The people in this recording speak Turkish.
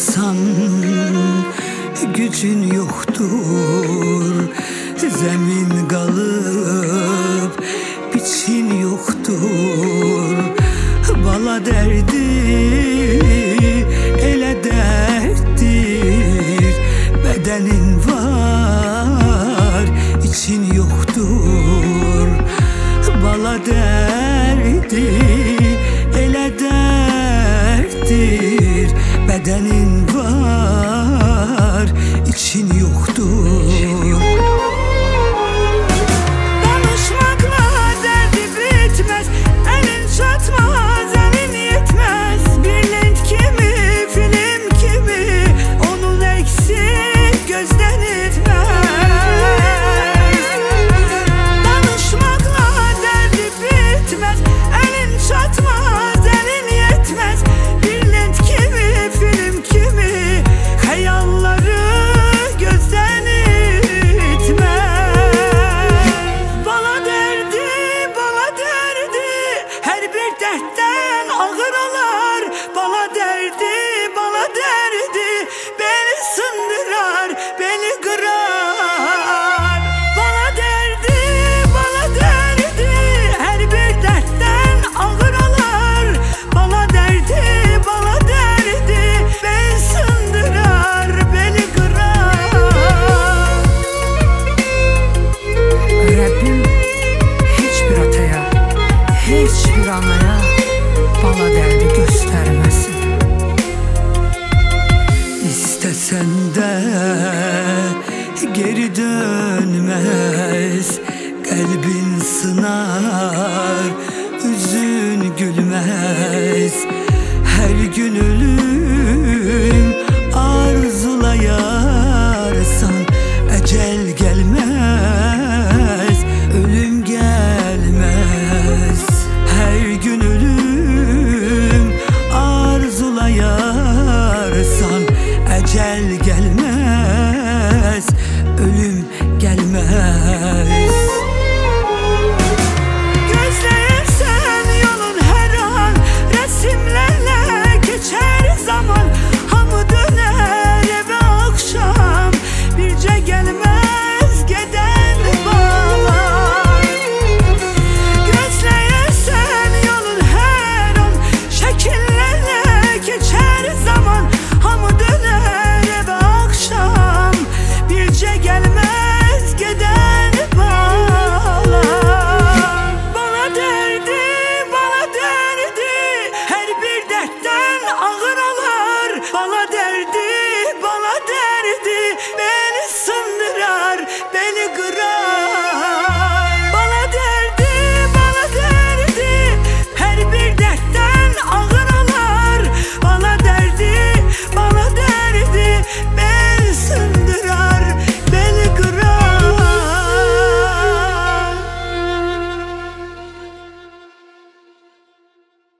ararsan gücün yoktur, zemin kalıp biçin yoktur. Bala derdi ele derttir, bedenin var için yoktur. Bala derdi ele derttir, bedenin var için yoktur. Dertten ağır olar, bala derdi, bala derdi beni sındırar, beni kırar. Bala derdi, bala derdi, her bir dertten ağır olar. Bala derdi, bala derdi beni sındırar, beni kırar. Rabbim hiçbir ataya, hiçbir anaya bala derdi göstermesin. İstesen de geri dönmez, kalbin sınar, yüzün gülmez. Her gün ölüm arzulayarsan ecel gelmez, ölüm gelmez. Her gün ölüm arzulayarsan ecel